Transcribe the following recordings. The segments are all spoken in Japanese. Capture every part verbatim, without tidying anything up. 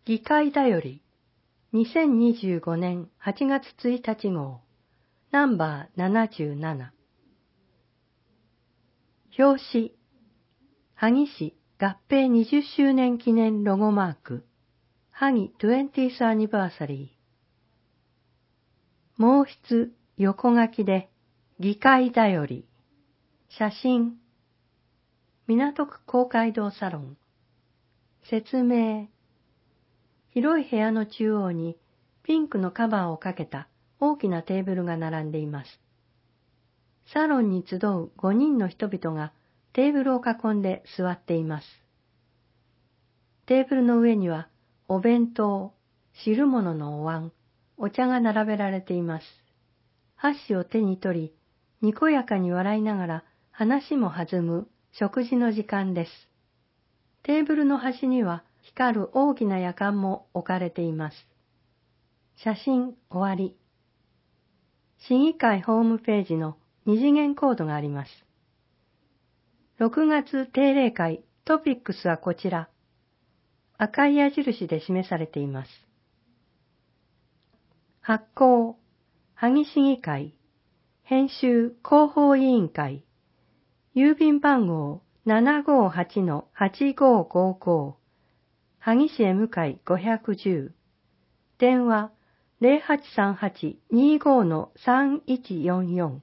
議会だよりにせんにじゅうごねんはちがつついたち号ナンバーななじゅうなな。表紙萩市合併にじゅっしゅうねん記念ロゴマーク萩 トゥエンティース アニバーサリー。毛筆横書きで議会だより。写真港区公会堂サロン。説明広い部屋の中央にピンクのカバーをかけた大きなテーブルが並んでいます。サロンに集うごにんの人々がテーブルを囲んで座っています。テーブルの上にはお弁当、汁物のお椀、お茶が並べられています。箸を手に取り、にこやかに笑いながら話も弾む食事の時間です。テーブルの端には光る大きなやかんも置かれています。写真終わり。市議会ホームページの二次元コードがあります。ろくがつ定例会トピックスはこちら。赤い矢印で示されています。発行、萩市議会、編集広報委員会、郵便番号 ななごーはちのはちごーごーごー、萩市へ向かいごひゃくじゅう、電話 ゼロはちさんはちにーごーのさんいちよんよん。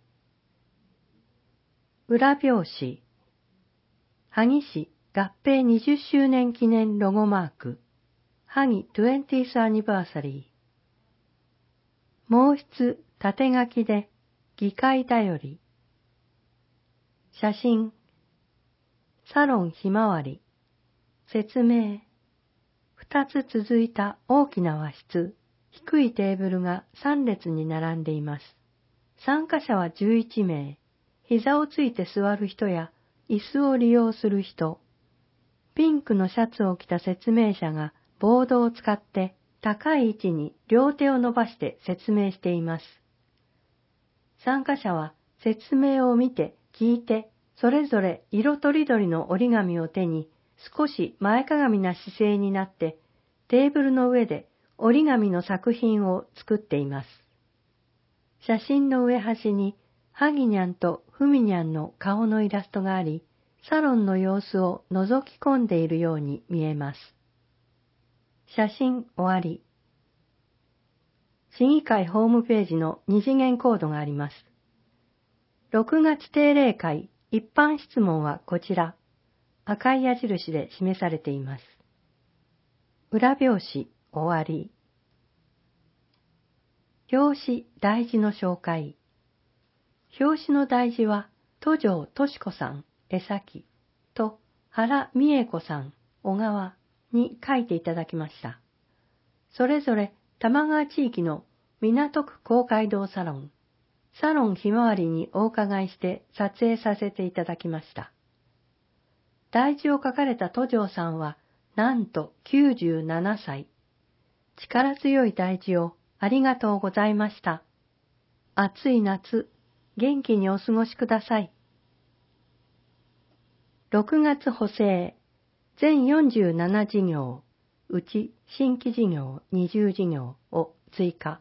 裏表紙、萩市合併にじゅっしゅうねん記念ロゴマーク、萩 トゥエンティース アニバーサリー。毛筆縦書きで議会だより。写真サロンひまわり。説明二つ続いた大きな和室、低いテーブルが三列に並んでいます。参加者はじゅういちめい、膝をついて座る人や椅子を利用する人、ピンクのシャツを着た説明者がボードを使って高い位置に両手を伸ばして説明しています。参加者は説明を見て聞いて、それぞれ色とりどりの折り紙を手に少し前かがみな姿勢になってテーブルの上で折り紙の作品を作っています。写真の上端にハギニャンとフミニャンの顔のイラストがあり、サロンの様子を覗き込んでいるように見えます。写真終わり。市議会ホームページの二次元コードがあります。ろくがつ定例会一般質問はこちら。赤い矢印で示されています。裏表紙終わり。表紙題字の紹介。表紙の題字は都城俊子さん、江崎と原美恵子さん、小川に書いていただきました。それぞれ玉川地域の港区公会堂サロン、サロンひまわりにお伺いして撮影させていただきました。題字を書かれた都城さんはなんときゅうじゅうななさい。力強い題字をありがとうございました。暑い夏、元気にお過ごしください。ろくがつ補正、全よんじゅうななじぎょう、うち新規事業にじゅうじぎょうを追加。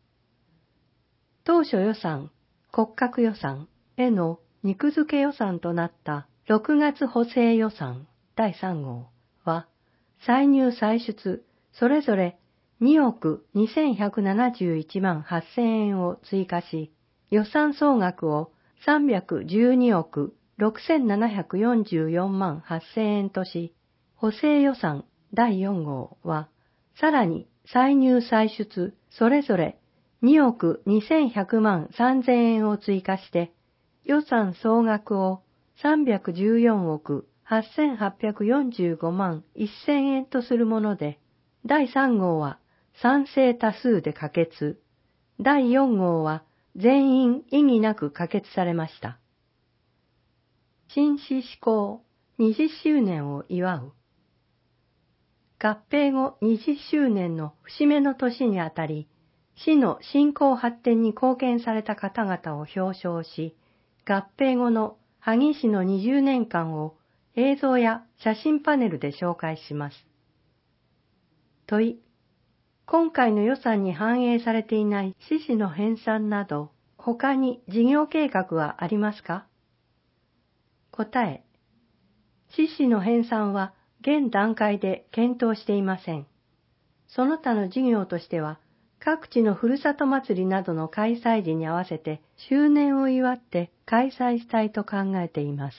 当初予算、骨格予算への肉付け予算となったろくがつ補正予算だいさんごうは、歳入歳出それぞれにおくにせんひゃくななじゅういちまんはっせんえんを追加し、予算総額をさんびゃくじゅうにおくろくせんななひゃくよんじゅうよんまんはっせんえんとし、補正予算だいよんごうは、さらに歳入歳出それぞれにおくにせんひゃくまんさんぜんえんを追加して、予算総額をさんびゃくじゅうよんおくはっせんはっぴゃくよんじゅうごまんせんえんとするもので、だいさんごうは賛成多数で可決、だいよんごうは全員異議なく可決されました。新市施行にじゅっしゅうねんを祝う。合併後にじゅっしゅうねんの節目の年にあたり、市の振興発展に貢献された方々を表彰し、合併後の萩市のにじゅうねんかんを映像や写真パネルで紹介します。 問い。今回の予算に反映されていない私費の編纂など、他に事業計画はありますか？答え。私費の編纂は現段階で検討していません。その他の事業としては、各地のふるさと祭りなどの開催時に合わせて周年を祝って開催したいと考えています。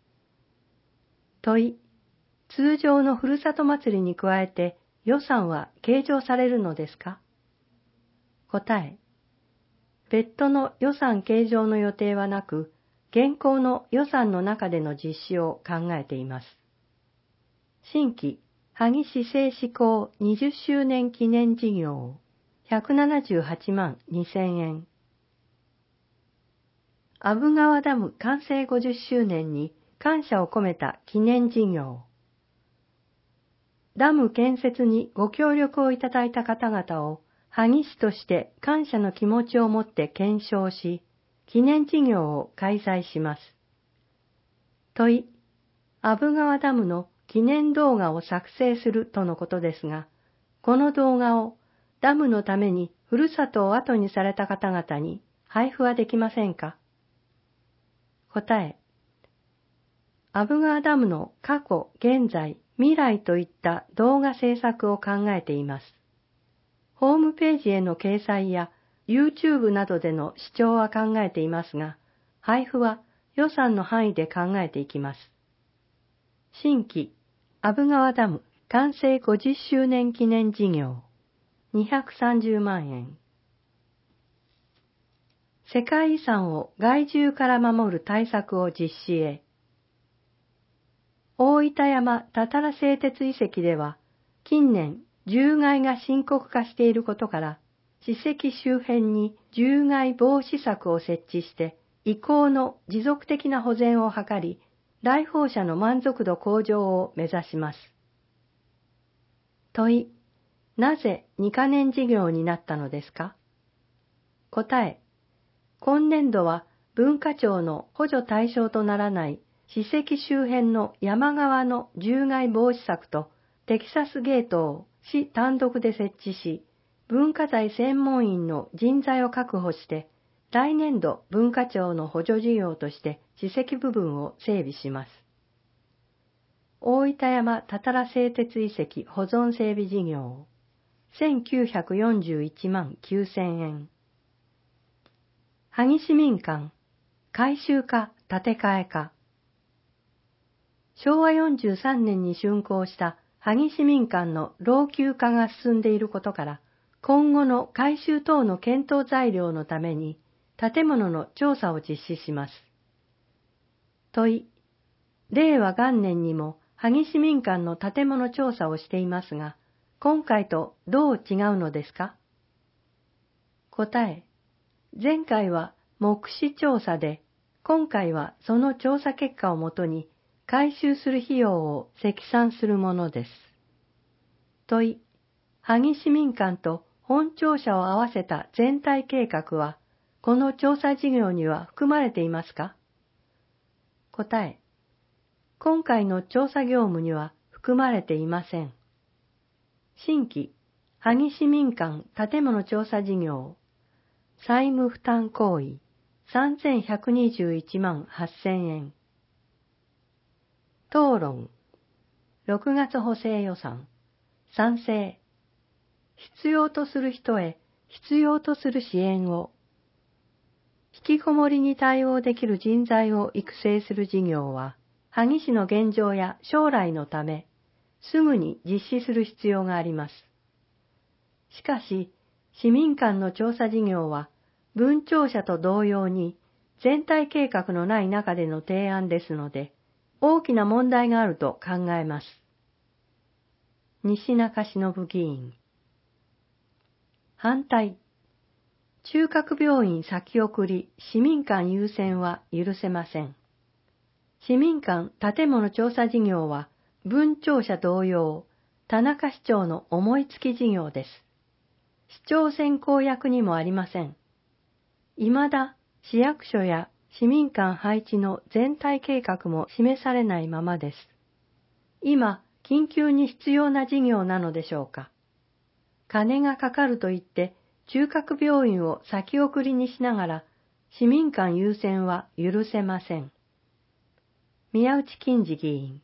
問い。通常のふるさと祭りに加えて予算は計上されるのですか？答え。別途の予算計上の予定はなく、現行の予算の中での実施を考えています。新規萩市政施行にじゅっしゅうねん記念事業ひゃくななじゅうはちまんにせんえん。阿武川ダム完成ごじゅっしゅうねんに感謝を込めた記念事業。ダム建設にご協力をいただいた方々を萩市として感謝の気持ちを持って検証し、記念事業を開催します。問い。阿武川ダムの記念動画を作成するとのことですが、この動画をダムのためにふるさとを後にされた方々に配布はできませんか？答え。阿武川ダムの過去、現在、未来といった動画制作を考えています。ホームページへの掲載や YouTube などでの視聴は考えていますが、配布は予算の範囲で考えていきます。新規阿武川ダム完成ごじゅっしゅうねん記念事業にひゃくさんじゅうまんえん。世界遺産を害獣から守る対策を実施へ。大分山多々良製鉄遺跡では、近年、獣害が深刻化していることから、史跡周辺に獣害防止柵を設置して、遺構の持続的な保全を図り、来訪者の満足度向上を目指します。問い。なぜにかねん事業になったのですか？答え。今年度は文化庁の補助対象とならない史跡周辺の山側の獣害防止柵とテキサスゲートを市単独で設置し、文化財専門員の人材を確保して、来年度文化庁の補助事業として史跡部分を整備します。大分山多々良製鉄遺跡保存整備事業せんきゅうひゃくよんじゅういちまんきゅうせんえん。萩市民館改修か建て替えか。しょうわよんじゅうさんねんに竣工した萩市民館の老朽化が進んでいることから、今後の改修等の検討材料のために建物の調査を実施します。問い。令和元年にも萩市民館の建物調査をしていますが、今回とどう違うのですか？答え。前回は目視調査で、今回はその調査結果をもとに改修する費用を積算するものです。問い。萩市民館と本庁舎を合わせた全体計画は、この調査事業には含まれていますか？答え。今回の調査業務には含まれていません。新規萩市民館建物調査事業債務負担行為さんぜんひゃくにじゅういちまんはっせんえん。討論。ろくがつ補正予算。賛成。必要とする人へ必要とする支援を。引きこもりに対応できる人材を育成する事業は、萩市の現状や将来のため、すぐに実施する必要があります。しかし、市民間の調査事業は、文庁舎と同様に全体計画のない中での提案ですので、大きな問題があると考えます。西中忍議員。反対。中核病院先送り、市民間優先は許せません。市民間建物調査事業は、文庁舎同様、田中市長の思いつき事業です。市長選公約にもありません。未だ市役所や市民間配置の全体計画も示されないままです。今、緊急に必要な事業なのでしょうか。 金がかかると言って中核病院を先送りにしながら市民間優先は許せません。宮内金次議員。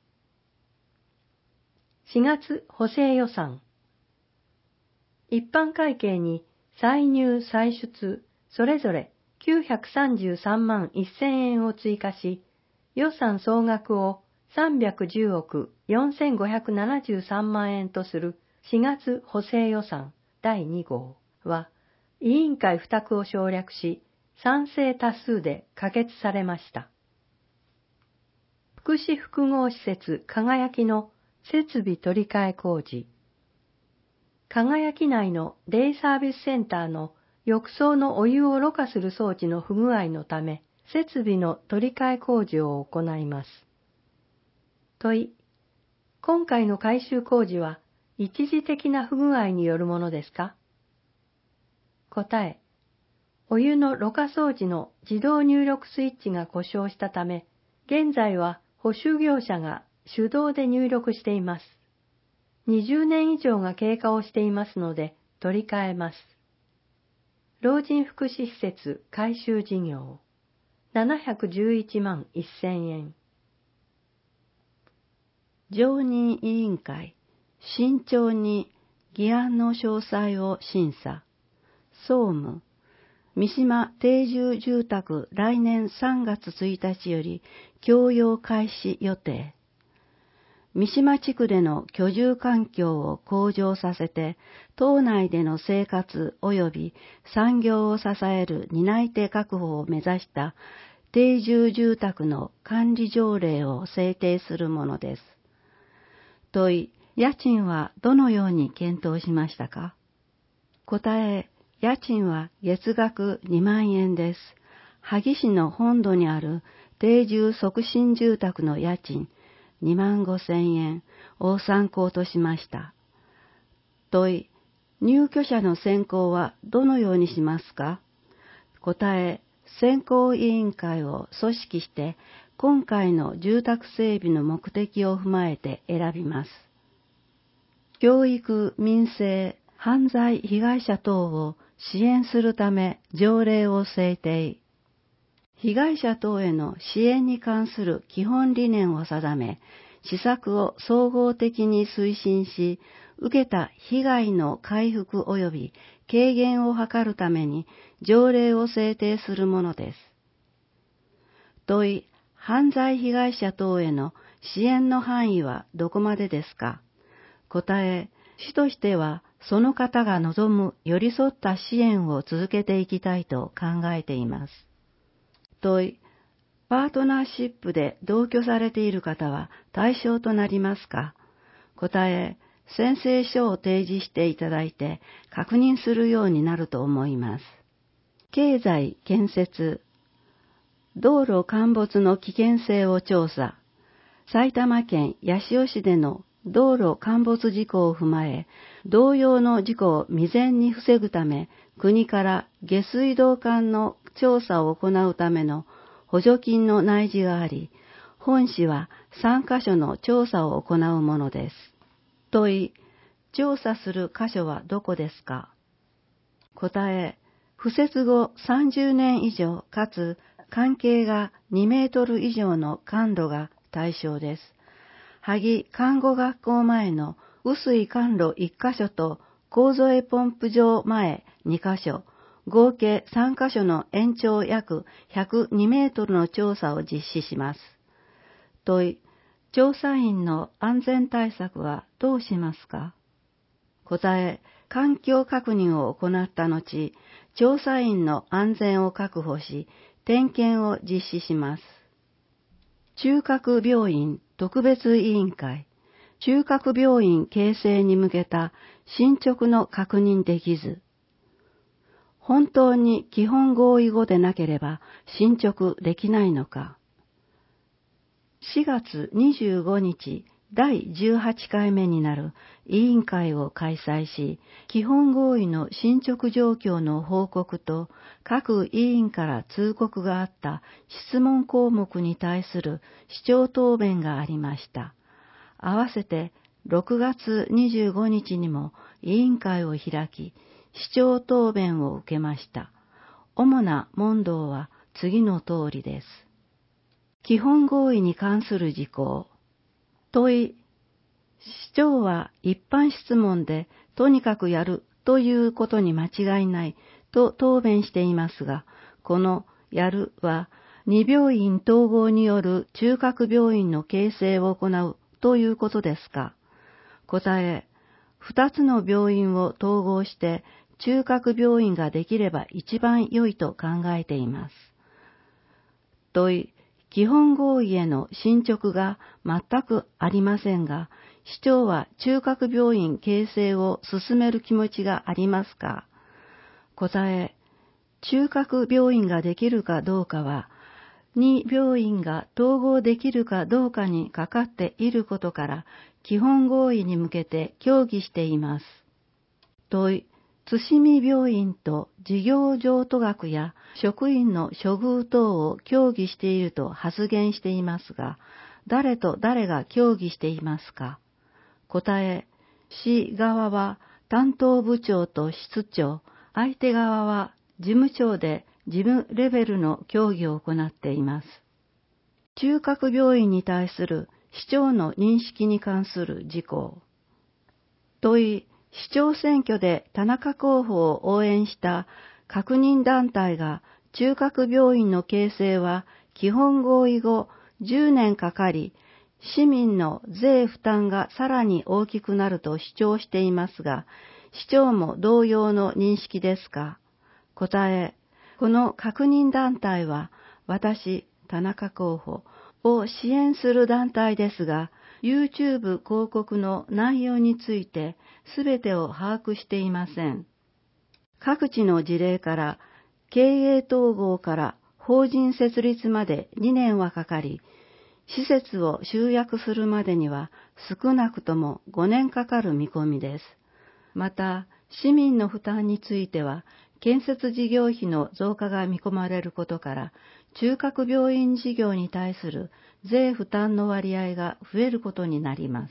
しがつ補正予算。一般会計に歳入歳出それぞれきゅうひゃくさんじゅうさんまんせんえんを追加し、予算総額をさんびゃくじゅうおくよんせんごひゃくななじゅうさんまんえんとするしがつ補正予算だいにごうは、委員会付託を省略し、賛成多数で可決されました。福祉複合施設輝きの設備取り替え工事。輝き内のデイサービスセンターの浴槽のお湯をろ過する装置の不具合のため、設備の取り替え工事を行います。問い。今回の改修工事は一時的な不具合によるものですか？答え。お湯のろ過装置の自動入力スイッチが故障したため、現在は保守業者が手動で入力しています。にじゅうねん以上が経過をしていますので取り替えます。老人福祉施設改修事業ななひゃくじゅういちまんせんえん。常任委員会、慎重に議案の詳細を審査。総務、三島定住住宅来年さんがつついたちより供用開始予定。三島地区での居住環境を向上させて、島内での生活及び産業を支える担い手確保を目指した定住住宅の管理条例を制定するものです。問い、家賃はどのように検討しましたか？答え、家賃は月額にまんえんです。萩市の本土にある定住促進住宅の家賃にまんごせんえんを参考としました。問い、入居者の選考はどのようにしますか？答え、選考委員会を組織して今回の住宅整備の目的を踏まえて選びます。教育、民生、犯罪被害者等を支援するため条例を制定。被害者等への支援に関する基本理念を定め、施策を総合的に推進し、受けた被害の回復及び軽減を図るために条例を制定するものです。問い、犯罪被害者等への支援の範囲はどこまでですか？答え、市としてはその方が望む寄り添った支援を続けていきたいと考えています。問い、パートナーシップで同居されている方は対象となりますか？答え、宣誓書を提示していただいて確認するようになると思います。経済建設、道路陥没の危険性を調査。埼玉県八潮市での道路陥没事故を踏まえ、同様の事故を未然に防ぐため、国から下水道管の調査を行うための補助金の内示があり、本市はさんかしょの調査を行うものです。問い、調査する箇所はどこですか？答え、敷設後さんじゅうねん以上かつ間径がにメートル以上の管路が対象です。萩看護学校前の雨水管路いっかしょと楮ポンプ場前にかしょ、合計さんかしょの延長約ひゃくにメートルの調査を実施します。問い、調査員の安全対策はどうしますか？答え、環境確認を行った後、調査員の安全を確保し、点検を実施します。中核病院特別委員会、中核病院形成に向けた進捗の確認できず、本当に基本合意後でなければ進捗できないのか。しがつにじゅうごにち、だいじゅうはちかいめになる委員会を開催し、基本合意の進捗状況の報告と各委員から通告があった質問項目に対する市長答弁がありました。合わせてろくがつにじゅうごにちにも委員会を開き、市長答弁を受けました。主な問答は次の通りです。基本合意に関する事項。問い。市長は一般質問でとにかくやるということに間違いないと答弁していますが、このやるはに病院統合による中核病院の形成を行うということですか。答え、二つの病院を統合して中核病院ができれば一番良いと考えています。問い、基本合意への進捗が全くありませんが、市長は中核病院形成を進める気持ちがありますか。答え、中核病院ができるかどうかは、に病院が統合できるかどうかにかかっていることから、基本合意に向けて協議しています。問い、津見病院と事業譲渡額や職員の処遇等を協議していると発言していますが、誰と誰が協議していますか。答え、市側は担当部長と室長、相手側は事務長で事務レベルの協議を行っています。中核病院に対する市長の認識に関する事項。問い、市長選挙で田中候補を応援した確認団体が中核病院の形成は基本合意後じゅうねんかかり、市民の税負担がさらに大きくなると主張していますが、市長も同様の認識ですか。答え、この確認団体は私、田中候補を支援する団体ですが、YouTube 広告の内容についてすべてを把握していません。各地の事例から経営統合から法人設立までにねんはかかり、施設を集約するまでには少なくともごねんかかる見込みです。また、市民の負担については、建設事業費の増加が見込まれることから、中核病院事業に対する税負担の割合が増えることになります。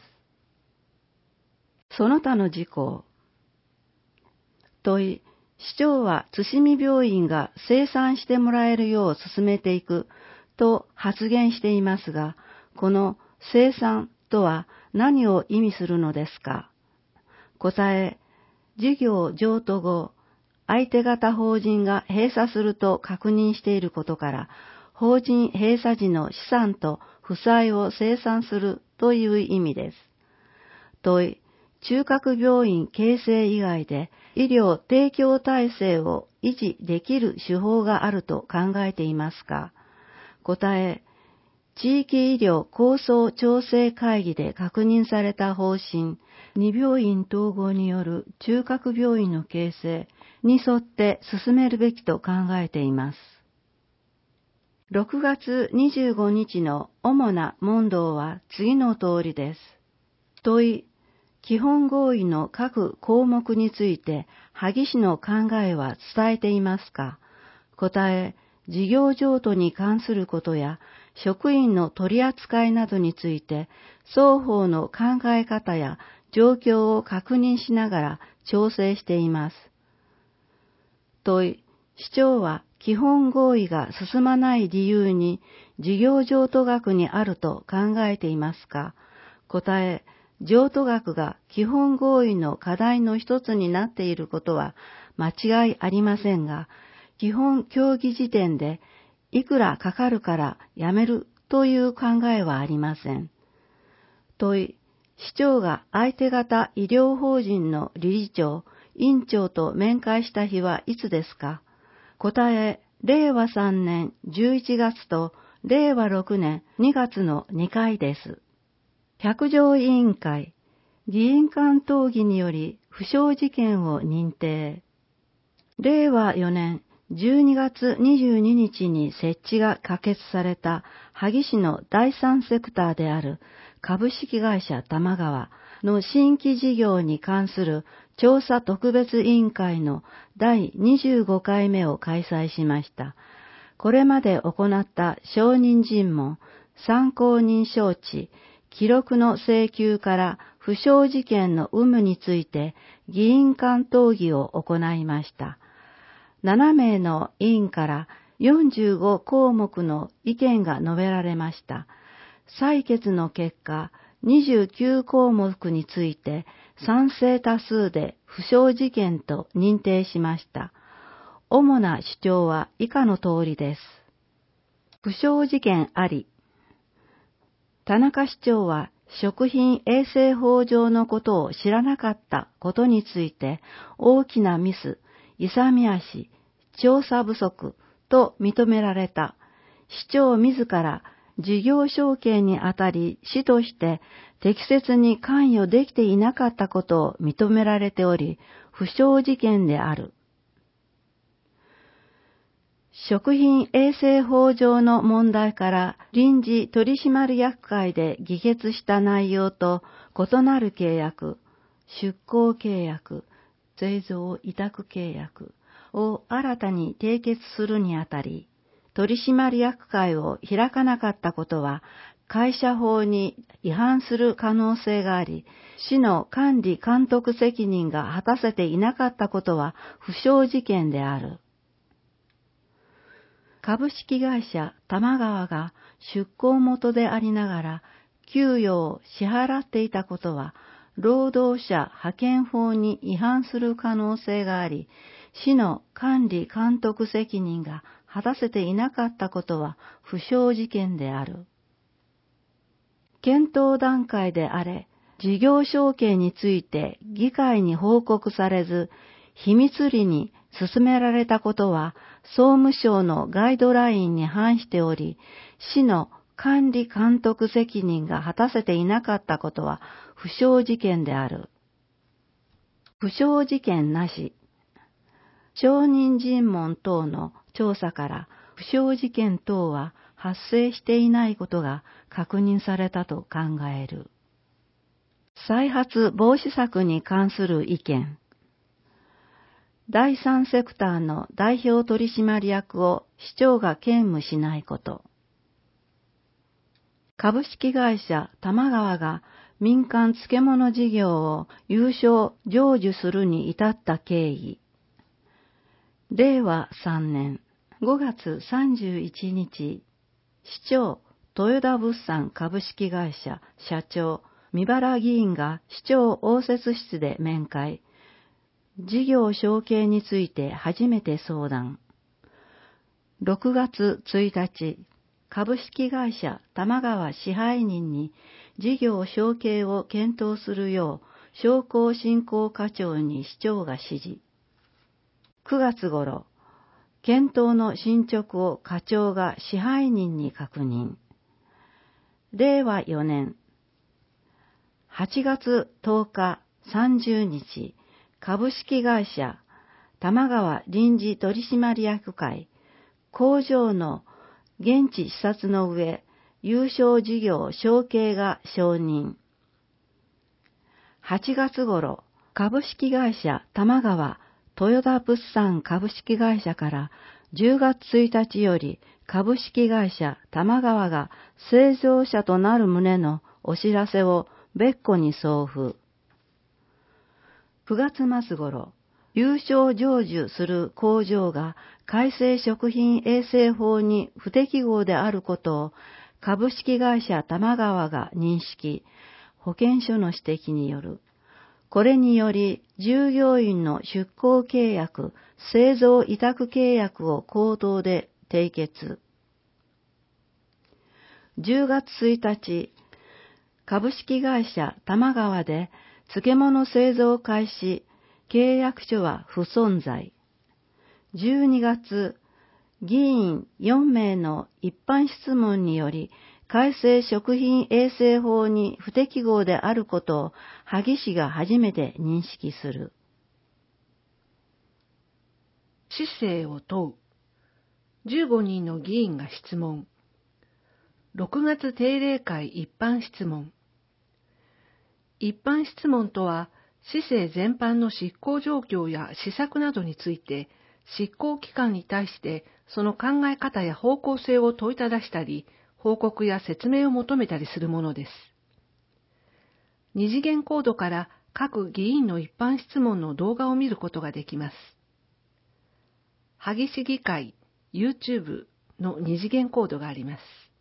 その他の事項。問い、市長は津見病院が清算してもらえるよう進めていくと発言していますが、この清算とは何を意味するのですか。答え、事業譲渡後、相手方法人が閉鎖すると確認していることから、法人閉鎖時の資産と負債を清算するという意味です。問い、中核病院形成以外で医療提供体制を維持できる手法があると考えていますか。答え、地域医療構想調整会議で確認された方針、に病院統合による中核病院の形成に沿って進めるべきと考えています。ろくがつにじゅうごにちの主な問答は次の通りです。問い、基本合意の各項目について萩市の考えは伝えていますか。答え、事業譲渡に関することや職員の取り扱いなどについて双方の考え方や状況を確認しながら調整しています。問い、市長は基本合意が進まない理由に事業譲渡額にあると考えていますか。答え、譲渡額が基本合意の課題の一つになっていることは間違いありませんが、基本協議時点でいくらかかるからやめるという考えはありません。問い、市長が相手方医療法人の理事長、院長と面会した日はいつですか。答え、れいわさんねんじゅういちがつとれいわろくねんにがつのにかいです。百条委員会、議員間討議により不祥事件を認定。れいわよねんじゅうにがつにじゅうににちに設置が可決された萩市のだいさんセクターである株式会社玉川の新規事業に関する調査特別委員会のだいにじゅうごかいめを開催しました。これまで行った証人尋問、参考人招致、 記録の請求から不祥事件の有無について議員間討議を行いました。ななめいの委員からよんじゅうごこうもくの意見が述べられました。採決の結果、にじゅうきゅうこうもくについて賛成多数で不祥事件と認定しました。主な主張は以下の通りです。不祥事件あり。田中市長は食品衛生法上のことを知らなかったことについて大きなミス、勇み足、調査不足と認められた。市長自ら事業承継にあたり市として適切に関与できていなかったことを認められており、不祥事件である。食品衛生法上の問題から臨時取締役会で議決した内容と異なる契約、出向契約、製造委託契約を新たに締結するにあたり、取締役会を開かなかったことは会社法に違反する可能性があり、市の管理監督責任が果たせていなかったことは不祥事件である。株式会社玉川が出向元でありながら給与を支払っていたことは労働者派遣法に違反する可能性があり、市の管理監督責任が果たせていなかったことは不祥事件である。検討段階であれ、事業承継について議会に報告されず、秘密裏に進められたことは総務省のガイドラインに反しており、市の管理監督責任が果たせていなかったことは不祥事件である。不祥事件なし。証人尋問等の調査から不祥事件等は発生していないことが確認されたと考える。再発防止策に関する意見。第三セクターの代表取締役を市長が兼務しないこと。株式会社玉川が民間漬物事業を有償成就するに至った経緯。れいわさんねんごがつさんじゅういちにち、市長豊田物産株式会社社長三原議員が市長応接室で面会。事業承継について初めて相談。ろくがつついたち、株式会社玉川支配人に事業承継を検討するよう商工振興課長に市長が指示。くがつ頃、検討の進捗を課長が支配人に確認。れいわよねんはちがつとおかさんじゅうにち、株式会社玉川臨時取締役会、工場の現地視察の上、有償事業承継が承認。はちがつ頃、株式会社玉川豊田物産株式会社からじゅうがつついたちより株式会社玉川が製造者となる旨のお知らせを別個に送付。くがつ末頃、有償成就する工場が改正食品衛生法に不適合であることを株式会社玉川が認識、保健所の指摘による。これにより従業員の出向契約、製造委託契約を口頭で締結。じゅうがつついたち、株式会社玉川で漬物製造開始、契約書は不存在。じゅうにがつ、議員よんめいの一般質問により、改正食品衛生法に不適合であることを萩氏が初めて認識する。 市政を問う。じゅうごにんの議員が質問。ろくがつ定例会一般質問。一般質問とは、市政全般の執行状況や施策などについて、執行機関に対してその考え方や方向性を問いただしたり、報告や説明を求めたりするものです。 二次元コードから各議員の一般質問の動画を見ることができます。萩市議会 YouTube の二次元コードがあります。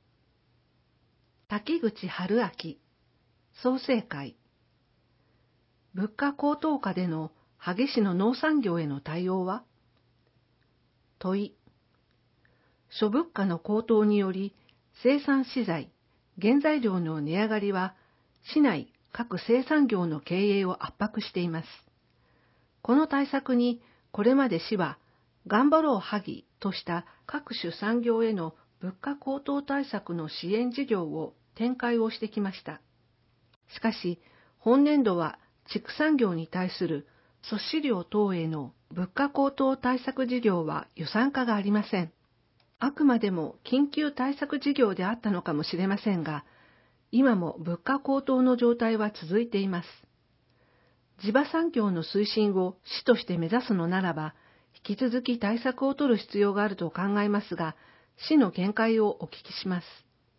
滝口春明創成会。物価高騰下での萩市の農産業への対応は？問い。諸物価の高騰により生産資材、原材料の値上がりは市内各生産業の経営を圧迫しています。この対策にこれまで市は頑張ろう萩とした各種産業への物価高騰対策の支援事業を展開をしてきました。しかし本年度は畜産業に対する粗飼料等への物価高騰対策事業は予算化がありません。あくまでも緊急対策事業であったのかもしれませんが、今も物価高騰の状態は続いています。地場産業の推進を市として目指すのならば、引き続き対策を取る必要があると考えますが、市の見解をお聞きします。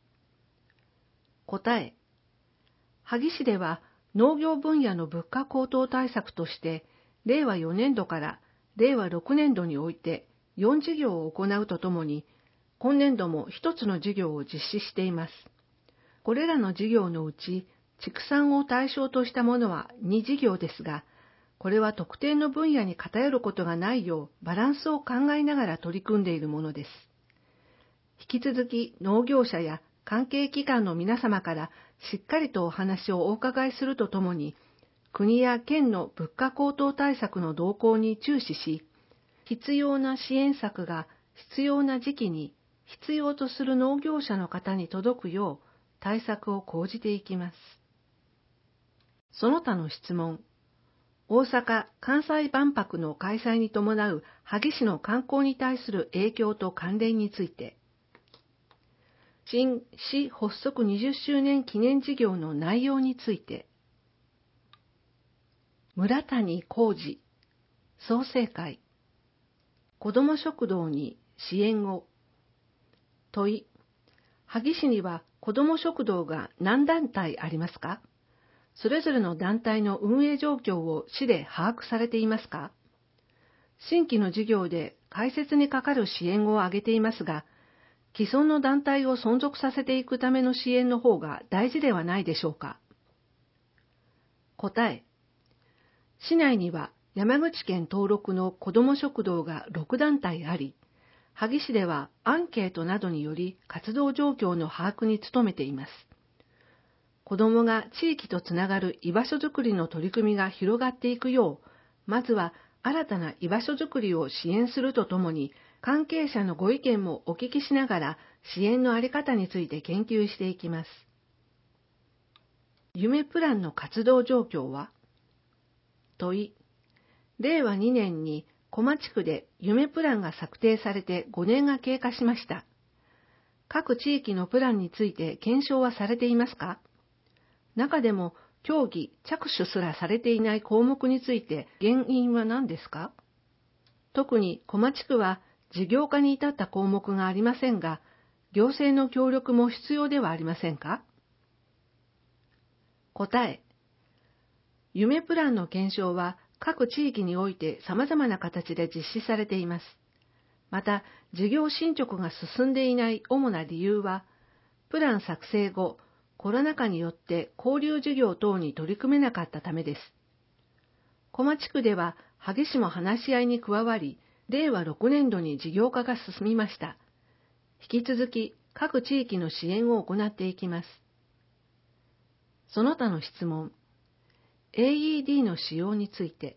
答え。萩市では農業分野の物価高騰対策として、れいわよねんどかられいわろくねんどにおいてよん事業を行うとともに、今年度もひとつの事業を実施しています。これらの事業のうち、畜産を対象としたものはに事業ですが、これは特定の分野に偏ることがないようバランスを考えながら取り組んでいるものです。引き続き農業者や関係機関の皆様からしっかりとお話をお伺いするとともに、国や県の物価高騰対策の動向に注視し、必要な支援策が必要な時期に必要とする農業者の方に届くよう対策を講じていきます。その他の質問。大阪・関西万博の開催に伴う萩市の観光に対する影響と関連について。新市発足にじゅっしゅうねん記念事業の内容について。村谷浩二創成会。子ども食堂に支援を。問い。萩市には子ども食堂が何団体ありますか？それぞれの団体の運営状況を市で把握されていますか？新規の事業で開設にかかる支援を挙げていますが、既存の団体を存続させていくための支援の方が大事ではないでしょうか？答え。市内には山口県登録の子ども食堂がろく団体あり、萩市ではアンケートなどにより活動状況の把握に努めています。子どもが地域とつながる居場所づくりの取り組みが広がっていくよう、まずは新たな居場所づくりを支援するとともに、関係者のご意見もお聞きしながら支援の在り方について研究していきます。夢プランの活動状況は？問い。れいわにねんに小間地区で夢プランが策定されてごねんが経過しました。各地域のプランについて検証はされていますか？中でも協議、着手すらされていない項目について原因は何ですか？特に小間地区は事業化に至った項目がありませんが、行政の協力も必要ではありませんか？答え。夢プランの検証は各地域において様々な形で実施されています。また、事業進捗が進んでいない主な理由は、プラン作成後、コロナ禍によって交流事業等に取り組めなかったためです。小間地区では萩市も話し合いに加わり、れいわろくねんどに事業化が進みました。引き続き各地域の支援を行っていきます。その他の質問。エーイーディー の使用について。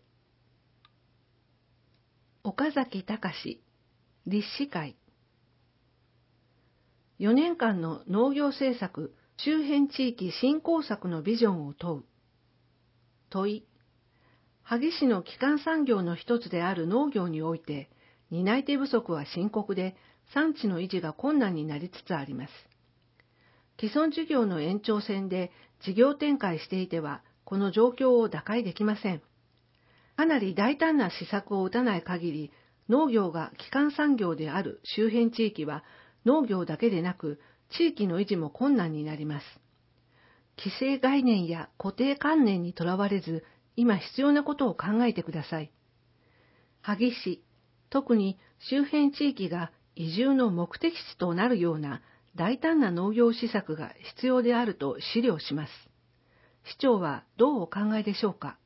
岡崎隆立志会。よねんかんの農業政策周辺地域振興策のビジョンを問う。問い。萩市の基幹産業の一つである農業において、担い手不足は深刻で、産地の維持が困難になりつつあります。既存事業の延長線で事業展開していては、この状況を打開できません。かなり大胆な施策を打たない限り、農業が基幹産業である周辺地域は農業だけでなく地域の維持も困難になります。 既成概念や固定観念にとらわれず、今必要なことを考えてください。萩市、特に周辺地域が移住の目的地となるような大胆な農業施策が必要であると思慮します。市長はどうお考えでしょうか。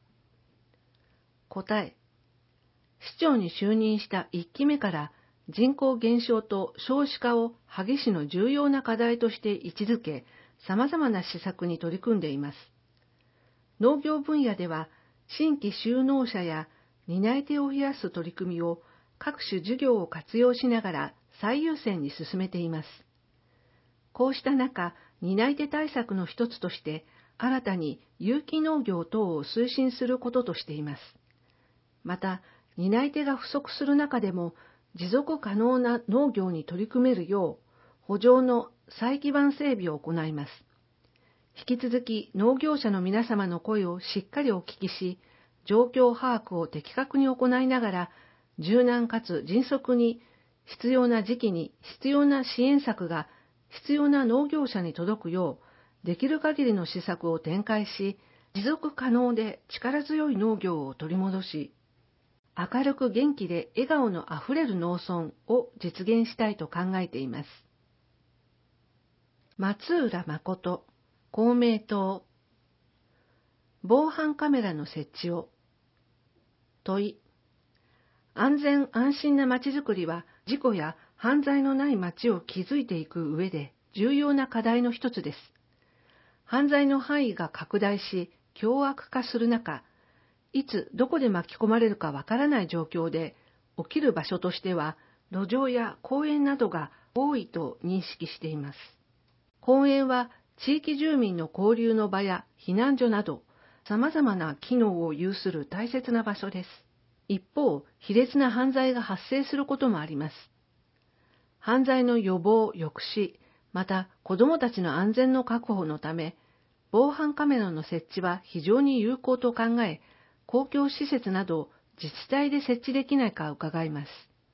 答え。市長に就任したいっきめから人口減少と少子化を萩市の重要な課題として位置づけ、様々な施策に取り組んでいます。農業分野では、新規就農者や担い手を増やす取り組みを各種事業を活用しながら最優先に進めています。こうした中、担い手対策の一つとして、新たに有機農業等を推進することとしています。また、担い手が不足する中でも、持続可能な農業に取り組めるよう、圃場の再基盤整備を行います。引き続き農業者の皆様の声をしっかりお聞きし、状況把握を的確に行いながら、柔軟かつ迅速に必要な時期に必要な支援策が必要な農業者に届くよう、できる限りの施策を展開し、持続可能で力強い農業を取り戻し、明るく元気で笑顔のあふれる農村を実現したいと考えています。松浦誠、公明党。防犯カメラの設置を。問い。安全安心な街づくりは事故や犯罪のない街を築いていく上で重要な課題の一つです。犯罪の範囲が拡大し、凶悪化する中、いつどこで巻き込まれるかわからない状況で、起きる場所としては路上や公園などが多いと認識しています。公園は地域住民の交流の場や避難所など、様々な機能を有する大切な場所です。一方、卑劣な犯罪が発生することもあります。犯罪の予防、抑止、また子どもたちの安全の確保のため、防犯カメラの設置は非常に有効と考え、公共施設など自治体で設置できないか伺います。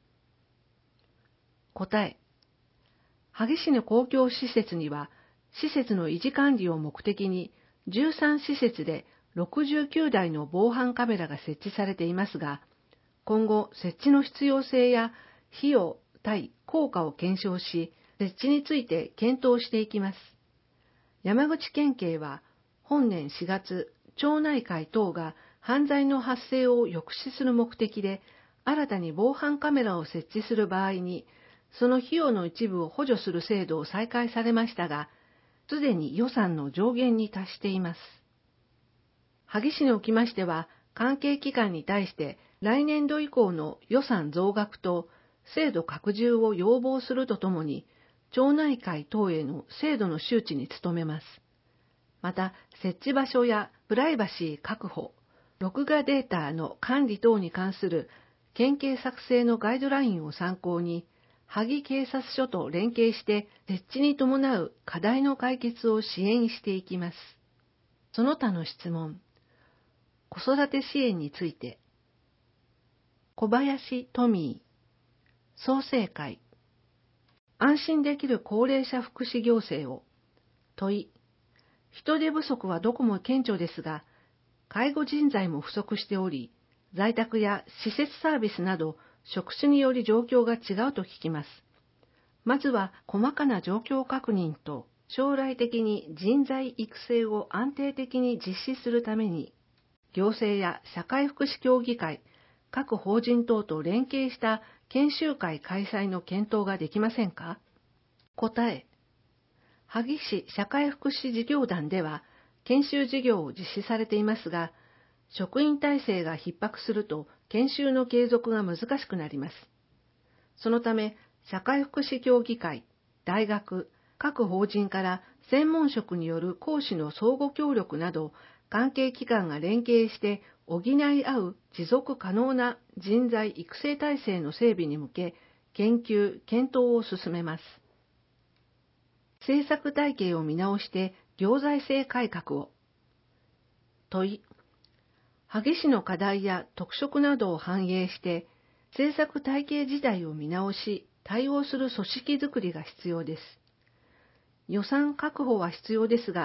答え。萩市の公共施設には、施設の維持管理を目的にじゅうさんしせつでろくじゅうきゅうだいの防犯カメラが設置されていますが、今後設置の必要性や費用対効果を検証し、設置について検討していきます。山口県警は本年しがつ、町内会等が犯罪の発生を抑止する目的で新たに防犯カメラを設置する場合に、その費用の一部を補助する制度を再開されましたが、すでに予算の上限に達しています。萩市におきましては、関係機関に対して来年度以降の予算増額と制度拡充を要望するとともに、町内会等への制度の周知に努めます。また、設置場所やプライバシー確保、録画データの管理等に関する県警作成のガイドラインを参考に、萩警察署と連携して設置に伴う課題の解決を支援していきます。その他の質問。子育て支援について。小林トミー、創成会。安心できる高齢者福祉行政を。問い。人手不足はどこも顕著ですが、介護人材も不足しており、在宅や施設サービスなど職種により状況が違うと聞きます。まずは細かな状況確認と将来的に人材育成を安定的に実施するために、行政や社会福祉協議会、各法人等と連携した研修会開催の検討ができませんか。答え。萩市社会福祉事業団では研修事業を実施されていますが、職員体制が逼迫すると研修の継続が難しくなります。そのため、社会福祉協議会、大学、各法人から専門職による講師の相互協力など、関係機関が連携して補い合う持続可能な人材育成体制の整備に向け、研究・検討を進めます。政策体系を見直して行財政改革を。問い。萩市の課題や特色などを反映して、政策体系自体を見直し、対応する組織づくりが必要です。予算確保は必要ですが、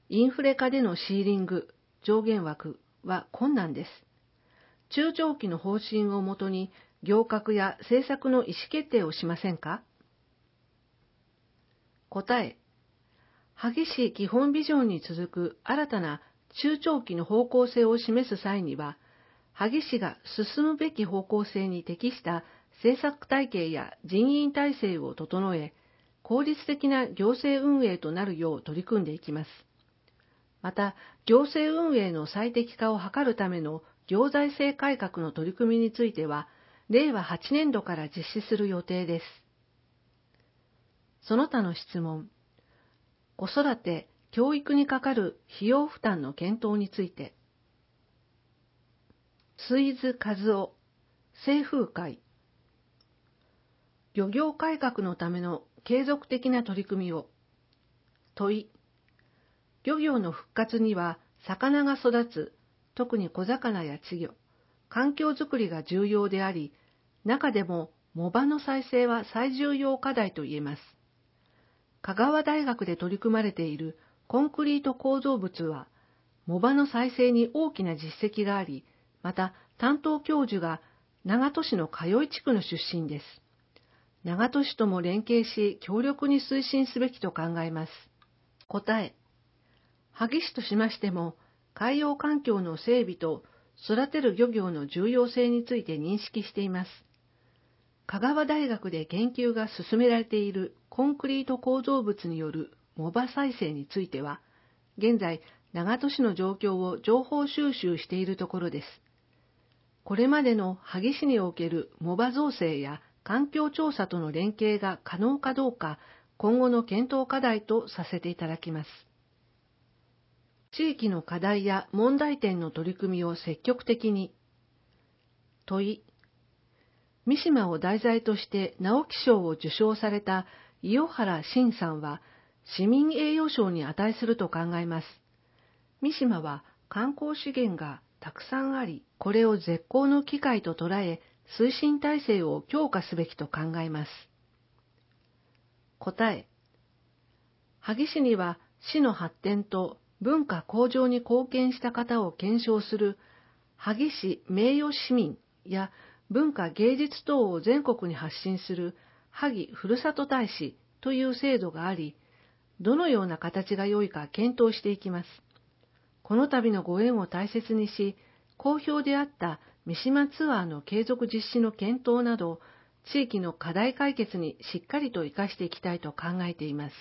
インフレ下でのシーリング、上限枠は困難です。中長期の方針をもとに行革や政策の意思決定をしませんか？答え、萩市基本ビジョンに続く新たな中長期の方向性を示す際には、萩市が進むべき方向性に適した政策体系や人員体制を整え、効率的な行政運営となるよう取り組んでいきます。また、行政運営の最適化を図るための行財政改革の取り組みについては、れいわはちねんどから実施する予定です。その他の質問。子育て・教育にかかる費用負担の検討について。水津和夫、清風会。漁業改革のための継続的な取り組みを。問い。漁業の復活には魚が育つ、特に小魚や稚魚、環境づくりが重要であり、中でも藻場の再生は最重要課題と言えます。香川大学で取り組まれているコンクリート構造物は、藻場の再生に大きな実績があり、また担当教授が長門市の通い地区の出身です。長門市とも連携し、強力に推進すべきと考えます。答え。萩市としましても、海洋環境の整備と育てる漁業の重要性について認識しています。香川大学で研究が進められているコンクリート構造物による藻場再生については、現在、長門市の状況を情報収集しているところです。これまでの萩市における藻場造成や環境調査との連携が可能かどうか、今後の検討課題とさせていただきます。地域の課題や問題点の取り組みを積極的に。問い。三島を題材として直木賞を受賞された伊予原慎さんは、市民栄誉賞に値すると考えます。三島は観光資源がたくさんあり、これを絶好の機会と捉え、推進体制を強化すべきと考えます。答え。萩市には市の発展と文化向上に貢献した方を顕彰する萩市名誉市民や文化芸術等を全国に発信する萩ふるさと大使という制度があり、どのような形が良いか検討していきます。この度のご縁を大切にし、好評であった三島ツアーの継続実施の検討など、地域の課題解決にしっかりと生かしていきたいと考えています。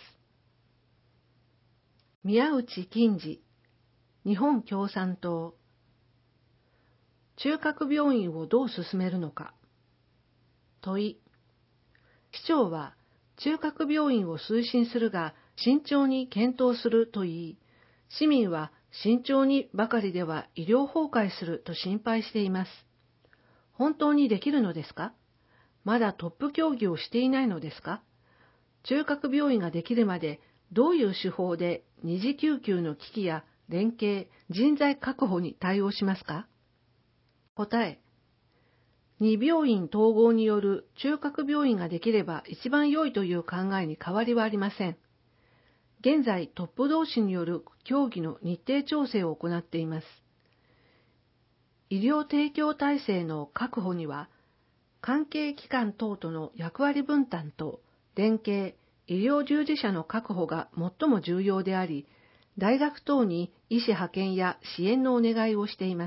宮内金次、日本共産党。中核病院をどう進めるのか。問い。市長は中核病院を推進するが慎重に検討すると言い、市民は慎重にばかりでは医療崩壊すると心配しています。本当にできるのですか？まだトップ協議をしていないのですか？中核病院ができるまでどういう手法で二次救急の危機や連携、人材確保に対応しますか？答え。に病院統合による中核病院ができれば一番良いという考えに変わりはありません。現在トップ同士による協議の日程調整を行っています。医療提供体制の確保には、関係機関等との役割分担と連携、医療従事者の確保が最も重要であり、大学等に医師派遣や支援のお願いをしています。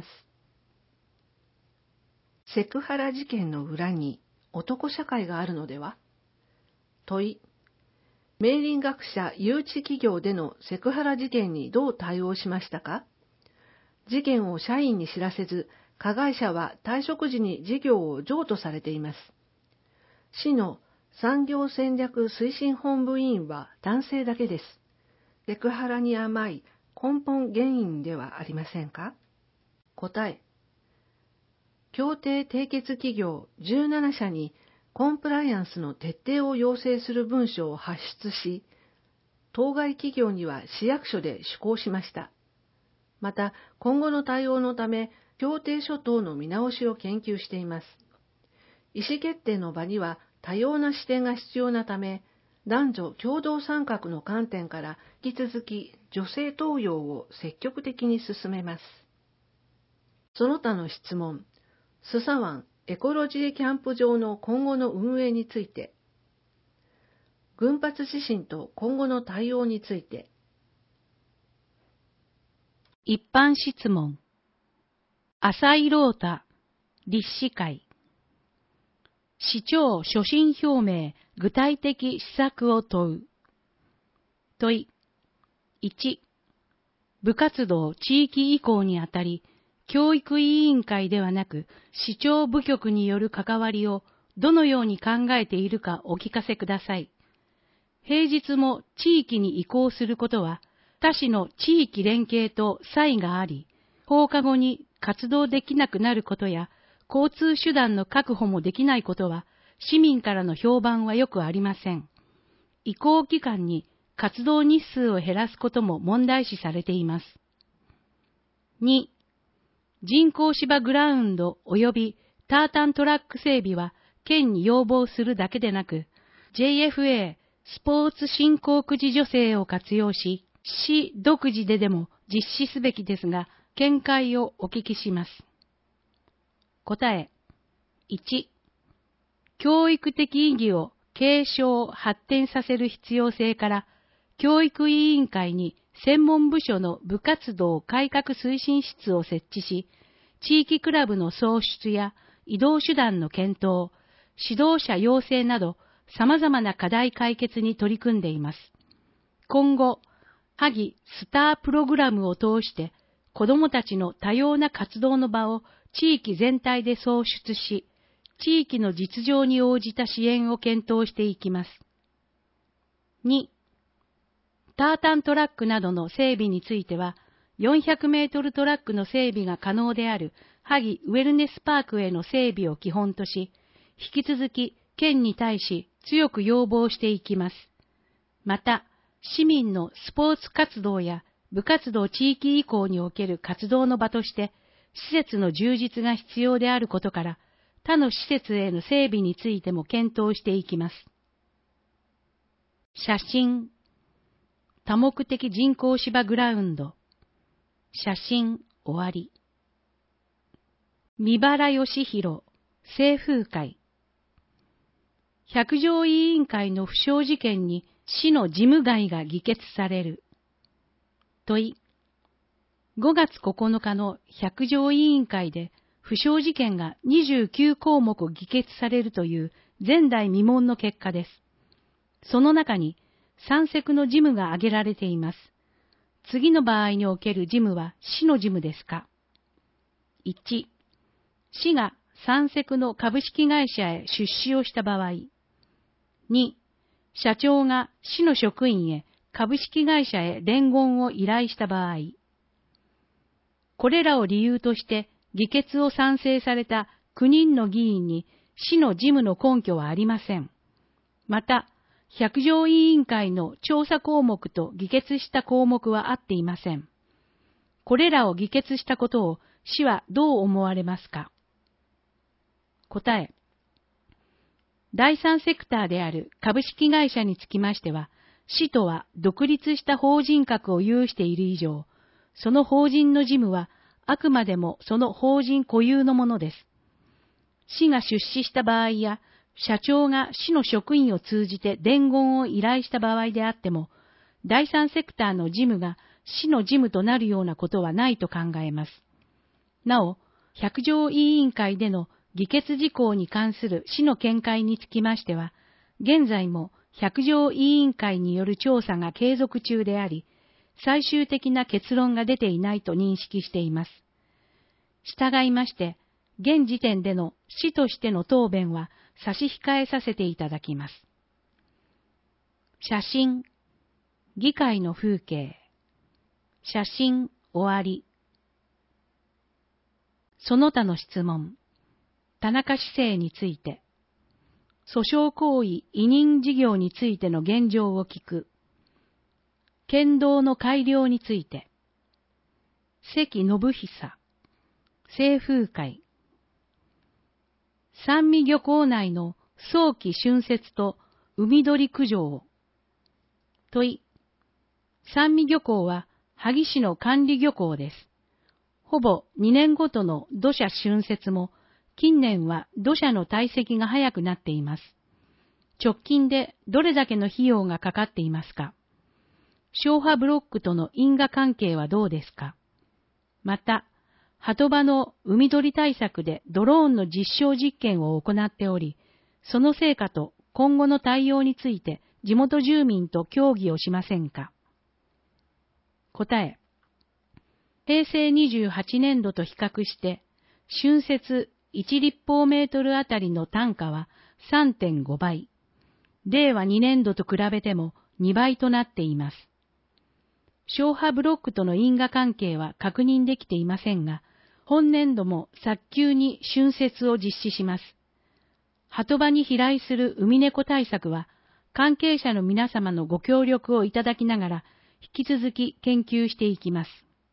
セクハラ事件の裏に男社会があるのでは？問い。明林学者誘致企業でのセクハラ事件にどう対応しましたか？事件を社員に知らせず、加害者は退職時に事業を譲渡されています。市の産業戦略推進本部委員は男性だけです。セクハラに甘い根本原因ではありませんか？答え。協定締結企業じゅうななしゃにコンプライアンスの徹底を要請する文書を発出し、当該企業には市役所で施行しました。また、今後の対応のため、協定書等の見直しを研究しています。意思決定の場には多様な視点が必要なため、 男女共同参画の観点から引き続き女性登用を積極的に進めます。その他の質問、スサ湾エコロジーキャンプ場の今後の運営について、群発地震と今後の対応について。 一般質問。浅井郎太、立志会。市長所信表明、具体的施策を問う。問い。いち、部活動地域移行にあたり、教育委員会ではなく、市長部局による関わりをどのように考えているかお聞かせください。平日も地域に移行することは、他市の地域連携と差異があり、放課後に活動できなくなることや、交通手段の確保もできないことは、市民からの評判はよくありません。移行期間に活動日数を減らすことも問題視されています。に、人工芝グラウンド及びタータントラック整備は県に要望するだけでなく、ジェイエフエー スポーツ振興くじ助成を活用し、市独自ででも実施すべきですが、見解をお聞きします。答え。いち、教育的意義を継承・発展させる必要性から、教育委員会に専門部署の部活動改革推進室を設置し、地域クラブの創出や移動手段の検討、指導者養成など様々な課題解決に取り組んでいます。今後、萩スタープログラムを通して子どもたちの多様な活動の場を地域全体で創出し、地域の実情に応じた支援を検討していきます。に、タータントラックなどの整備については、よんひゃくメートルトラックの整備が可能である萩ウェルネスパークへの整備を基本とし、引き続き県に対し強く要望していきます。また、市民のスポーツ活動や部活動地域移行における活動の場として、施設の充実が必要であることから、他の施設への整備についても検討していきます。写真。多目的人工芝グラウンド。写真終わり。三原義弘、清風会。百条委員会の不祥事件に市の事務外が議決される。問い。ごがつここのかの百条委員会で不祥事件がにじゅうきゅうこうもく議決されるという前代未聞の結果です。その中に山積の事務が挙げられています。次の場合における事務は市の事務ですか？ いち、市が山積の株式会社へ出資をした場合。に、社長が市の職員へ株式会社へ伝言を依頼した場合。これらを理由として議決を賛成されたきゅうにんの議員に市の事務の根拠はありません。また、百条委員会の調査項目と議決した項目は合っていません。これらを議決したことを市はどう思われますか？答え。第三セクターである株式会社につきましては、市とは独立した法人格を有している以上、その法人の事務はあくまでもその法人固有のものです。市が出資した場合や、社長が市の職員を通じて伝言を依頼した場合であっても、第三セクターの事務が市の事務となるようなことはないと考えます。なお、百条委員会での議決事項に関する市の見解につきましては、現在も百条委員会による調査が継続中であり、最終的な結論が出ていないと認識しています。従いまして、現時点での市としての答弁は差し控えさせていただきます。写真。議会の風景。写真終わり。その他の質問。田中市政について。訴訟行為委任事業についての現状を聞く。県道の改良について。関信久。清風会。三味漁港内の早期浚渫と海鳥駆除を問い。三味漁港は萩市の管理漁港です。ほぼにねんごとの土砂浚渫も、近年は土砂の堆積が早くなっています。直近でどれだけの費用がかかっていますか？消波ブロックとの因果関係はどうですか？また、鳩場の海鳥対策でドローンの実証実験を行っており、その成果と今後の対応について地元住民と協議をしませんか？答え。へいせいにじゅうはちねんどと比較して、浚渫いち立方メートルあたりの単価は さんてんごばい、れいわにねんどと比べてもにばいとなっています。消波ブロックとの因果関係は確認できていませんが、本年度も早急に浚渫を実施します。鳩場に飛来する海猫対策は、関係者の皆様のご協力をいただきながら、引き続き研究していきます。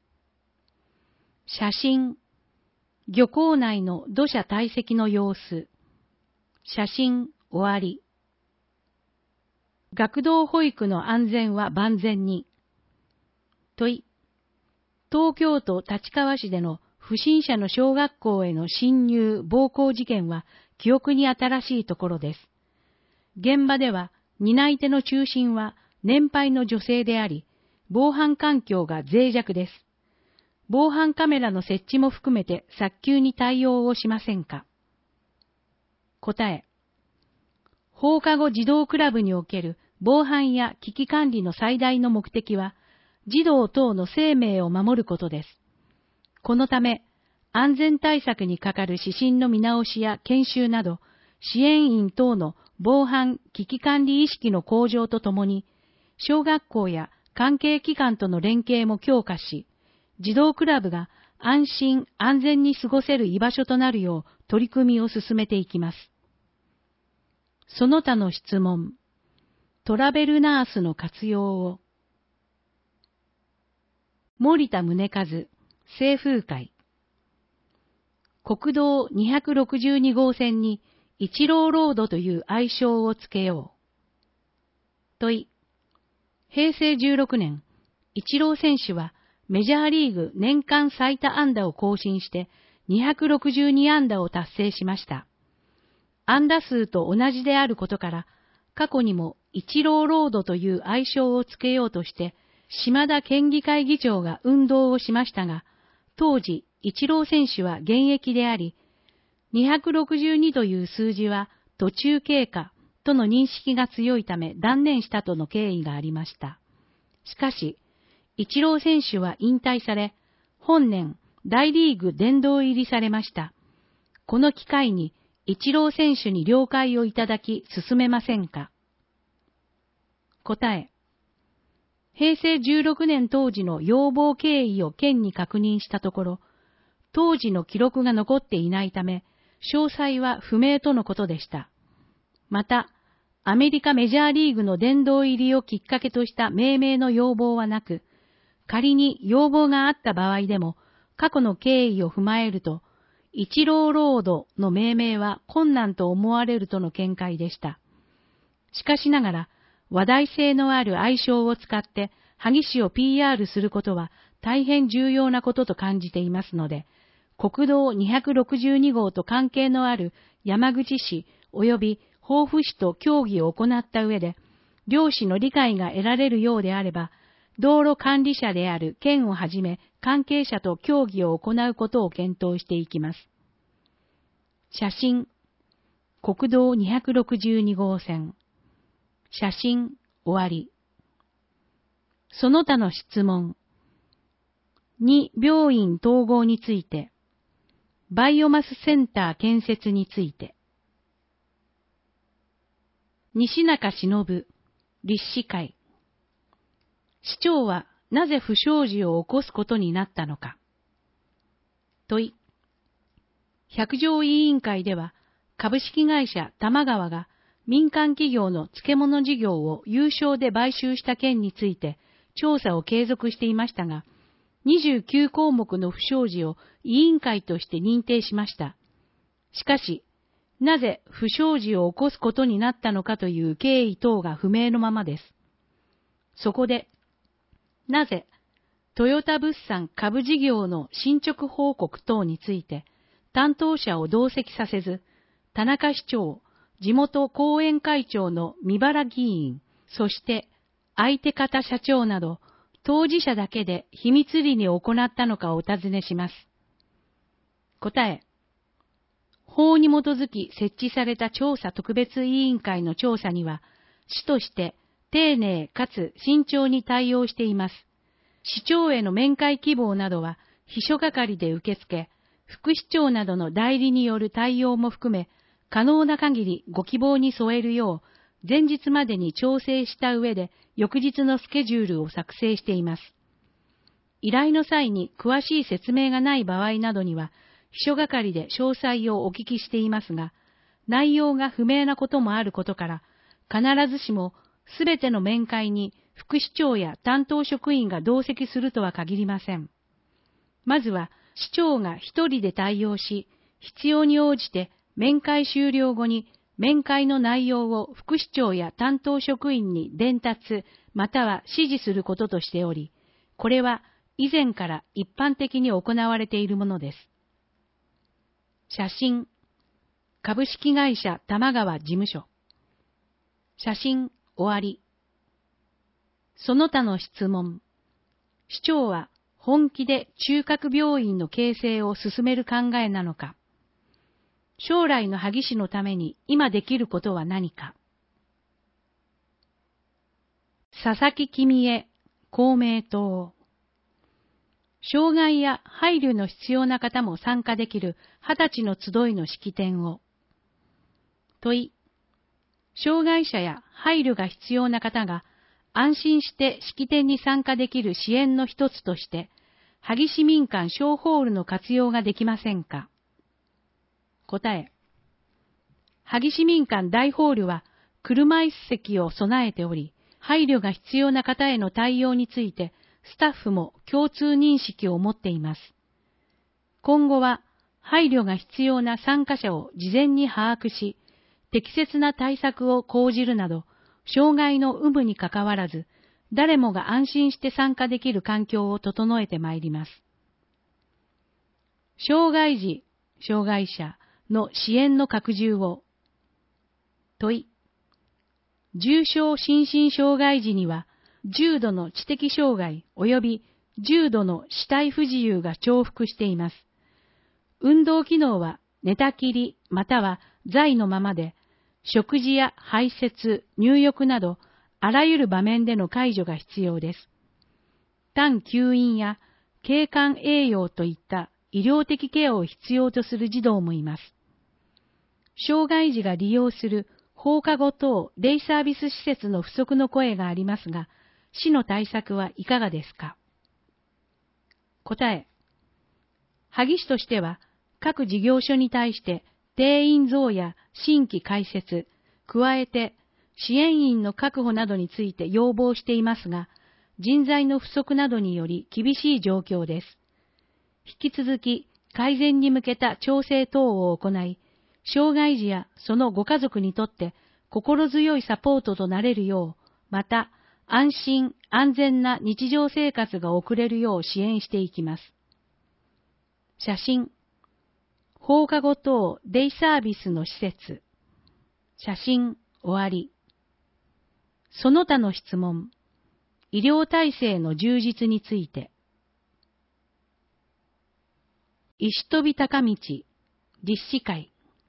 写真。漁港内の土砂堆積の様子。写真終わり。学童保育の安全は万全に。問い。東京都立川市での不審者の小学校への侵入暴行事件は記憶に新しいところです。現場では担い手の中心は年配の女性であり、防犯環境が脆弱です。防犯カメラの設置も含めて早急に対応をしませんか？答え。放課後児童クラブにおける防犯や危機管理の最大の目的は、児童等の生命を守ることです。このため、安全対策にかかる指針の見直しや研修など、支援員等の防犯危機管理意識の向上とともに、小学校や関係機関との連携も強化し、児童クラブが安心安全に過ごせる居場所となるよう取り組みを進めていきます。その他の質問。トラベルナースの活用を。森田宗和、清風会。国道にひゃくろくじゅうにごうせんにイチローロードという愛称をつけよう。問い。へいせいじゅうろくねん、イチロー選手はメジャーリーグ年間最多安打を更新してにひゃくろくじゅうにあんだを達成しました。安打数と同じであることから、過去にもイチローロードという愛称をつけようとして、島田県議会議長が運動をしましたが、当時、イチロー選手は現役であり、にひゃくろくじゅうにという数字は途中経過との認識が強いため断念したとの経緯がありました。しかし、イチロー選手は引退され、本年大リーグ殿堂入りされました。この機会にイチロー選手に了解をいただき進めませんか？答え。へいせいじゅうろくねん当時の要望経緯を県に確認したところ、当時の記録が残っていないため、詳細は不明とのことでした。また、アメリカメジャーリーグの殿堂入りをきっかけとした命名の要望はなく、仮に要望があった場合でも、過去の経緯を踏まえると、イチローロードの命名は困難と思われるとの見解でした。しかしながら、話題性のある愛称を使って萩市を ピーアール することは大変重要なことと感じていますので、国道にひゃくろくじゅうにごうと関係のある山口市及び防府市と協議を行った上で、両市の理解が得られるようであれば、道路管理者である県をはじめ関係者と協議を行うことを検討していきます。写真。国道にひゃくろくじゅうにごうせん。写真終わり。その他の質問。に病院統合について。バイオマスセンター建設について。西中忍、立志会。市長はなぜ不祥事を起こすことになったのか。問い。百条委員会では、株式会社玉川が民間企業の漬物事業を有償で買収した件について調査を継続していましたが、にじゅうきゅうこうもくの不祥事を委員会として認定しました。しかし、なぜ不祥事を起こすことになったのかという経緯等が不明のままです。 そこで、なぜ、トヨタ物産株事業の進捗報告等について、担当者を同席させず、田中市長、地元後援会長の三原議員、そして相手方社長など、当事者だけで秘密裏に行ったのかをお尋ねします。答え、法に基づき設置された調査特別委員会の調査には、市として丁寧かつ慎重に対応しています。市長への面会希望などは秘書係で受け付け、副市長などの代理による対応も含め、可能な限りご希望に添えるよう、前日までに調整した上で翌日のスケジュールを作成しています。依頼の際に詳しい説明がない場合などには、秘書係で詳細をお聞きしていますが、内容が不明なこともあることから、必ずしもすべての面会に副市長や担当職員が同席するとは限りません。まずは市長が一人で対応し、必要に応じて面会終了後に面会の内容を副市長や担当職員に伝達または指示することとしており、これは以前から一般的に行われているものです。写真、株式会社玉川事務所。写真終わり。その他の質問。市長は本気で中核病院の形成を進める考えなのか。将来の萩市のために今できることは何か。佐々木君江、公明党。障害や配慮の必要な方も参加できる二十歳の集いの式典を。問い。障害者や配慮が必要な方が安心して式典に参加できる支援の一つとして、萩市民館小ホールの活用ができませんか。答え。萩市民館大ホールは車椅子席を備えており、配慮が必要な方への対応について、スタッフも共通認識を持っています。今後は配慮が必要な参加者を事前に把握し、適切な対策を講じるなど、障害の有無にかかわらず、誰もが安心して参加できる環境を整えてまいります。障害児、障害者の支援の拡充を。問い。重症心身障害児には、重度の知的障害及び重度の肢体不自由が重複しています。運動機能は寝たきりまたは在のままで、食事や排泄、入浴など、あらゆる場面での介助が必要です。単吸引や経管栄養といった医療的ケアを必要とする児童もいます。障害児が利用する放課後等デイサービス施設の不足の声がありますが、市の対策はいかがですか。答え。萩市としては、各事業所に対して定員増や新規開設、加えて支援員の確保などについて要望していますが、人材の不足などにより厳しい状況です。引き続き改善に向けた調整等を行い、障害児やそのご家族にとって心強いサポートとなれるよう、また安心安全な日常生活が送れるよう支援していきます。写真。放課後等デイサービスの施設。写真終わり。その他の質問。医療体制の充実について。石飛高道、実施会。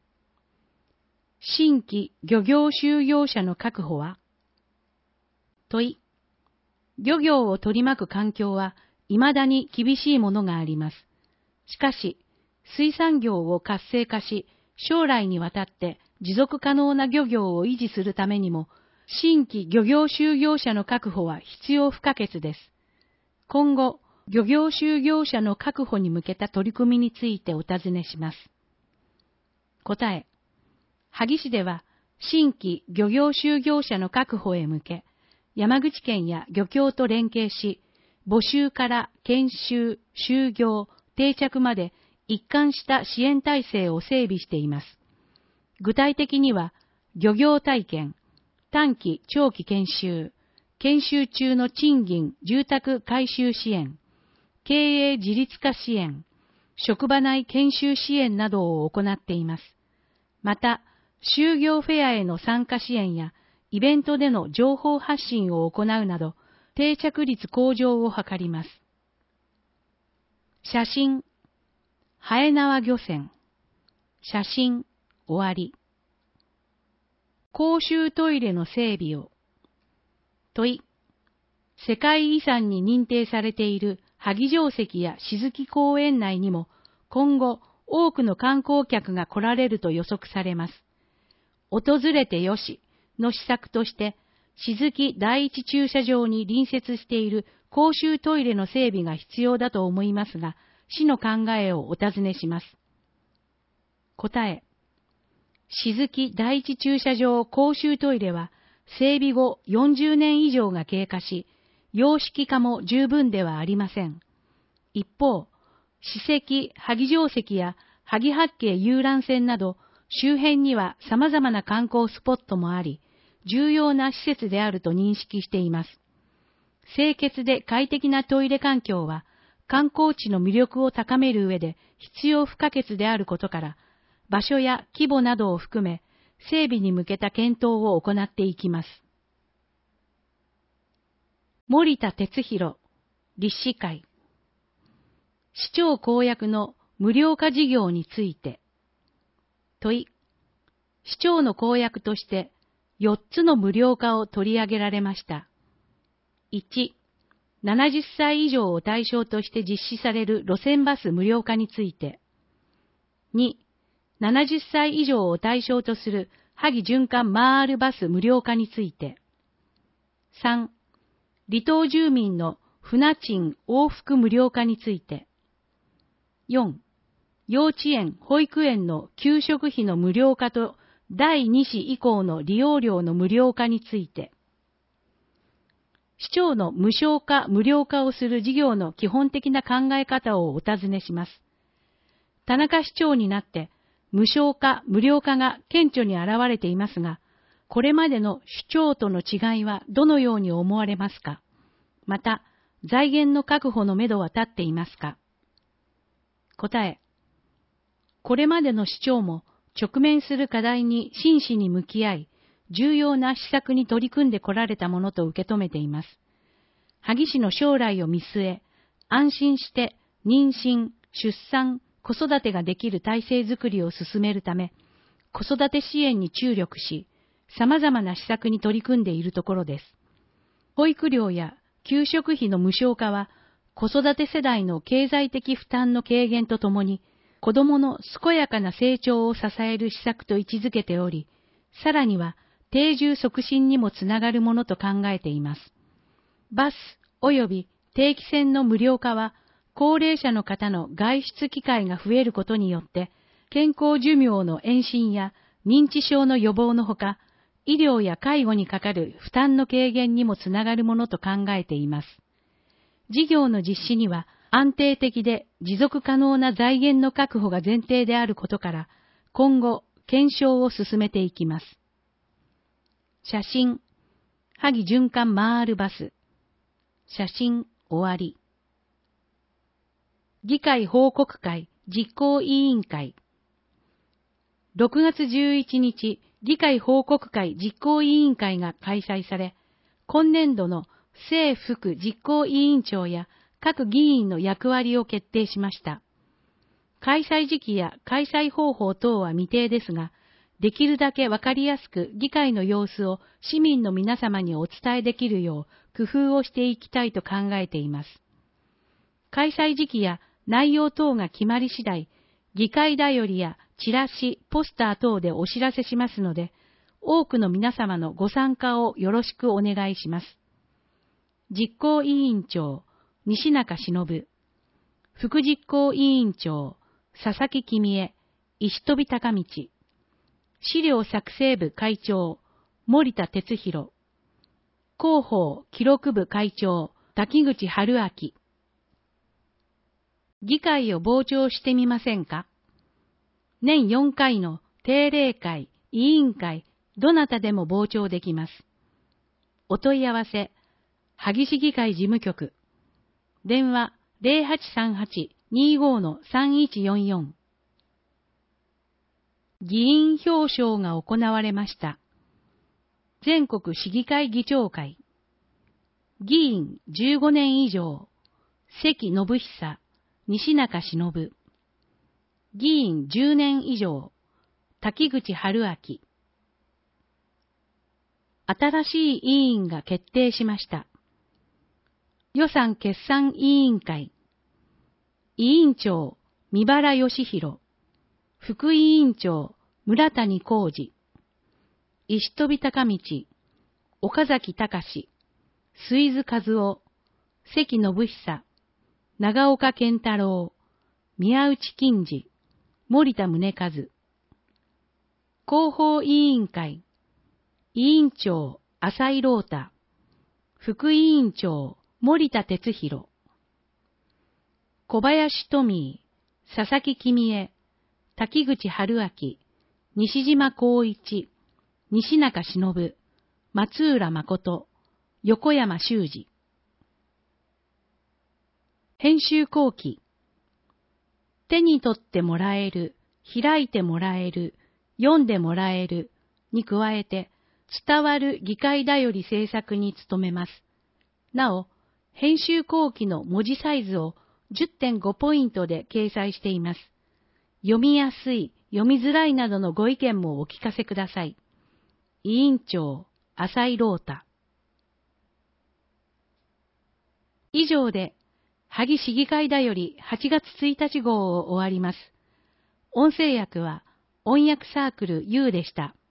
新規漁業就業者の確保は。問い。漁業を取り巻く環境は未だに厳しいものがあります。しかし、水産業を活性化し、将来にわたって持続可能な漁業を維持するためにも、新規漁業就業者の確保は必要不可欠です。今後、漁業就業者の確保に向けた取り組みについてお尋ねします。答え。萩市では、新規漁業就業者の確保へ向け、山口県や漁協と連携し、募集から研修、就業、定着まで一貫した支援体制を整備しています。具体的には、漁業体験、短期長期研修、 研修中の賃金、住宅改修支援、経営自立化支援、職場内研修支援などを行っています。また、就業フェアへの参加支援や、イベントでの情報発信を行うなど、定着率向上を図ります。写真、はえなわ漁船、写真、終わり。公衆トイレの整備を。問い、世界遺産に認定されている萩城跡や静木公園内にも今後多くの観光客が来られると予測されます。訪れてよしの施策として静木第一駐車場に隣接している公衆トイレの整備が必要だと思いますが、市の考えをお尋ねします。答え、静木第一駐車場公衆トイレは整備後よんじゅうねん以上が経過し、洋式化も十分ではありません。一方、史跡、萩城跡や萩八景遊覧船など周辺には様々な観光スポットもあり、重要な施設であると認識しています。清潔で快適なトイレ環境は観光地の魅力を高める上で必要不可欠であることから、場所や規模などを含め整備に向けた検討を行っていきます。森田哲弘、立志会。市長公約の無料化事業について。問い、市長の公約としてよっつの無料化を取り上げられました。いち、ななじゅっさい以上を対象として実施される路線バス無料化について。に、ななじゅっさい以上を対象とする萩循環マールバス無料化について。さん、離島住民の船賃往復無料化について。よん、幼稚園・保育園の給食費の無料化とだいに子以降の利用料の無料化について。市長の無償化・無料化をする事業の基本的な考え方をお尋ねします。田中市長になって無償化・無料化が顕著に現れていますが、これまでの主張との違いはどのように思われますか？また、財源の確保のめどは立っていますか？答え、これまでの市長も直面する課題に真摯に向き合い、重要な施策に取り組んでこられたものと受け止めています。萩市の将来を見据え、安心して妊娠、出産、子育てができる体制づくりを進めるため、子育て支援に注力し、様々な施策に取り組んでいるところです。保育料や給食費の無償化は、子育て世代の経済的負担の軽減とともに、子どもの健やかな成長を支える施策と位置づけており、さらには定住促進にもつながるものと考えています。バス及び定期船の無料化は、高齢者の方の外出機会が増えることによって、健康寿命の延伸や認知症の予防のほか、医療や介護にかかる負担の軽減にもつながるものと考えています。事業の実施には安定的で持続可能な財源の確保が前提であることから、今後検証を進めていきます。写真、萩循環マールバス。写真終わり。議会報告会実行委員会。ろくがつじゅういちにち、議会報告会実行委員会が開催され、今年度の正副実行委員長や各議員の役割を決定しました。開催時期や開催方法等は未定ですが、できるだけわかりやすく議会の様子を市民の皆様にお伝えできるよう工夫をしていきたいと考えています。開催時期や内容等が決まり次第、議会だよりやチラシ、ポスター等でお知らせしますので、多くの皆様のご参加をよろしくお願いします。実行委員長、西中忍。副実行委員長、佐々木君江、石飛高道。資料作成部会長、森田哲弘。広報記録部会長、滝口春明。議会を傍聴してみませんか？年よんかいの定例会、委員会、どなたでも傍聴できます。お問い合わせ、 萩市議会事務局。電話 ゼロはちさんはち にーごー さんいちよんよん。議員表彰が行われました。全国市議会議長会。議員じゅうごねん以上、関信久、西中忍。議員じゅうねん以上、滝口春明。新しい委員が決定しました。予算決算委員会。委員長、三原義弘。副委員長、村谷浩二。石飛高道、岡崎隆、水津和夫、関信久、長岡健太郎、宮内金次、森田宗和。広報委員会。委員長、浅井郎太。副委員長、森田哲弘。小林富、佐々木君江、滝口春明、西島光一、西中忍、松浦誠、横山修二。編集後期。手に取ってもらえる、開いてもらえる、読んでもらえるに加えて、伝わる議会だより制作に努めます。なお、編集後期の文字サイズを じゅってんご ポイントで掲載しています。読みやすい、読みづらいなどのご意見もお聞かせください。委員長、浅井郎太。以上で、萩市議会だよりはちがつついたち号を終わります。音声訳は、音訳サークル U でした。